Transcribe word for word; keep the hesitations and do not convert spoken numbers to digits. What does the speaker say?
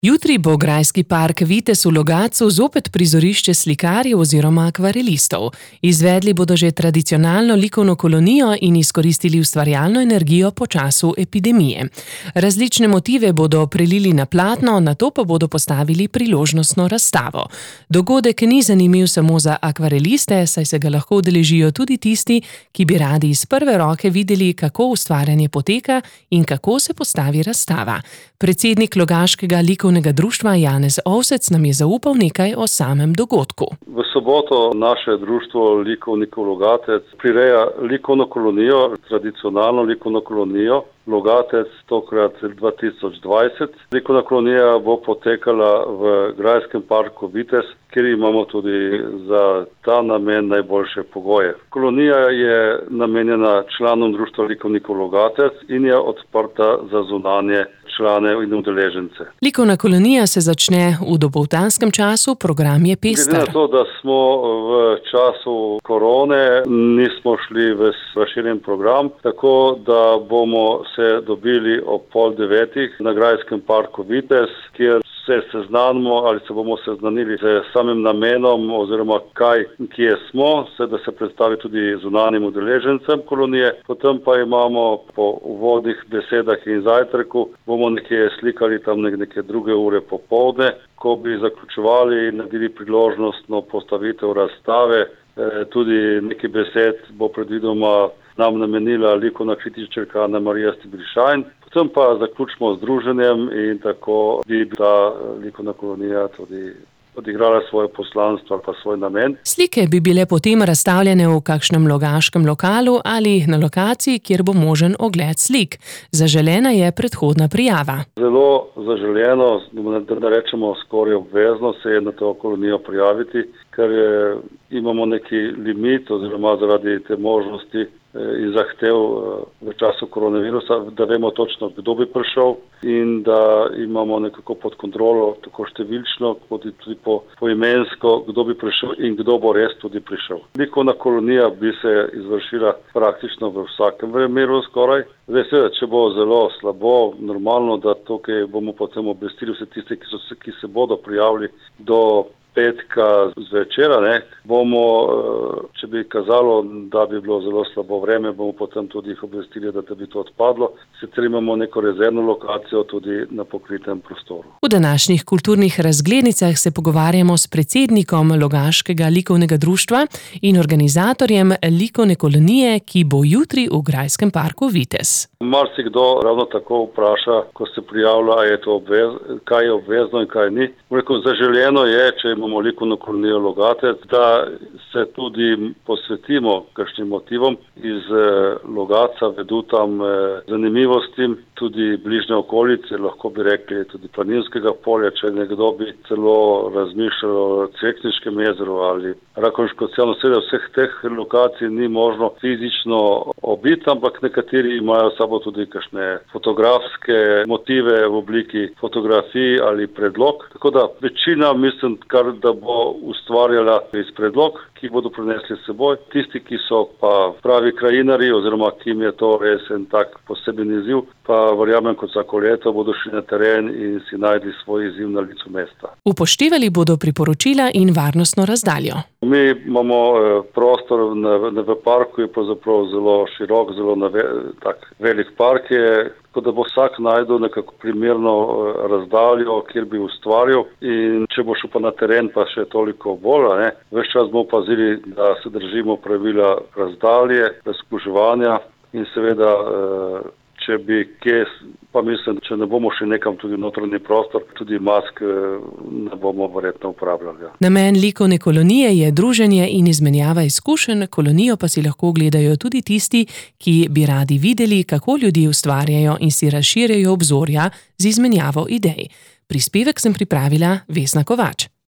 Jutri bo grajski park Vitez v Logatcu zopet prizorišče slikarjev oziroma akvarelistov. Izvedli bodo že tradicionalno likovno kolonijo in izkoristili ustvarjalno energijo po času epidemije. Različne motive bodo prelili na platno, nato pa bodo postavili priložnostno razstavo. Dogodek ni zanimiv samo za akvareliste, saj se ga lahko udeležijo tudi tisti, ki bi radi iz prve roke videli, kako ustvarjanje poteka in kako se postavi razstava. Predsednik Logaškega likovnega društva Janez Ovsec nam je zaupal nekaj o samem dogodku. V soboto naše društvo Likovnikov Logatec prireja likovno kolonijo, tradicionalno likovno kolonijo Logatec, tokrat dva tisoč dvajset. Likovna kolonija bo potekala v grajskem parku Vitez, kjer imamo tudi za ta namen najboljše pogoje. Kolonija je namenjena članom društva Likovnikov Logatec in je odprta za zunanje člane in udeležence. Likovna kolonija se začne v dopoldanskem času, program je pester. Glede na to, da smo v času korone, nismo šli v razširjen program, tako da bomo se dobili ob pol devetih na grajskem parku Vitez, kjer se seznanimo ali se bomo seznanili z samim namenom oziroma kaj, kje smo, se da se predstavi tudi zunanjim udeležencem kolonije. Potem pa imamo po uvodnih besedah in zajtrku, bomo nekje slikali tam neke druge ure popoldne, ko bi zaključevali in naredili priložnostno postavitev razstave. E, tudi nekaj besed bo predvidoma nam namenila likovna kritičarka Ana Marija Stibrišajn. Potem pa zaključimo z druženjem in tako bi ta likovna kolonija tudi odigrala svoje poslanstvo ali pa svoj namen. Slike bi bile potem razstavljene v kakšnem logaškem lokalu ali na lokaciji, kjer bo možen ogled slik. Zaželena je predhodna prijava. Zelo zaželeno, da rečemo skoraj obvezno, se je na to kolonijo prijaviti, ker je, imamo neki limit oziroma zaradi te možnosti in zahtev v času koronavirusa, da vemo točno, kdo bi prišel in da imamo nekako pod kontrolo tako številčno, kot tudi po, poimensko, kdo bi prišel in kdo bo res tudi prišel. Likovna kolonija bi se izvršila praktično v vsakem primeru skoraj. Zdaj seveda, če bo zelo slabo, normalno, da tukaj bomo potem obvestili vse tiste, ki, so se, ki se bodo prijavili do petka zvečera, ne, bomo, če bi kazalo, da bi bilo zelo slabo vreme, bomo potem tudi jih obvestili, da, da bi to odpadlo. Sicer imamo neko rezervno lokacijo tudi na pokritem prostoru. V današnjih kulturnih razglednicah se pogovarjamo s predsednikom Logaškega likovnega društva in organizatorjem likovne kolonije, ki bo jutri v grajskem parku Vitez. Marsikdo ravno tako vpraša, ko se prijavlja, a je to obvez, kaj je obvezno in kaj ni. Rekel, zaželjeno je, če imamo likovno kolonijo Logatec, da se tudi posvetimo kakšnim motivom iz Logatca, vedu tam zanimivostim, tudi bližnje okolice, lahko bi rekli tudi planinskega polja, če nekdo bi celo razmišljal o Cvekniškem jezeru ali Rakovniško ciljno, seveda vseh teh lokacij ni možno fizično obiti, ampak nekateri imajo sabo tudi kakšne fotografske motive v obliki fotografij ali predlog. Tako da večina, mislim, kar da bo ustvarjala iz predlog, ki bodo prinesli s seboj. Tisti, ki so pa pravi krajinari oziroma ki jim je to res en tak poseben izziv, pa verjamem, kot vsako leto bodo šli na teren in si najdli svoj izziv na licu mesta. Upoštevali bodo priporočila in varnostno razdaljo. Mi imamo prostor na, na, v parku, je pravzaprav zelo širok, zelo nave, tak velik park je, tako da bo vsak najdel nekako primerno razdaljo, kjer bi ustvarjal, in če bo šel pa na teren, pa še toliko bolj, ne. Ves čas bomo pazili, da se držimo pravila razdalje, razkuževanja in seveda, če bi kje, pa mislim, če ne bomo še nekam tudi notranji prostor, tudi mask ne bomo verjetno uporabljali. Namen likovne kolonije je druženje in izmenjava izkušenj, kolonijo pa si lahko gledajo tudi tisti, ki bi radi videli, kako ljudje ustvarjajo in si razširjajo obzorja z izmenjavo idej. Prispevek sem pripravila Vesna Kovač.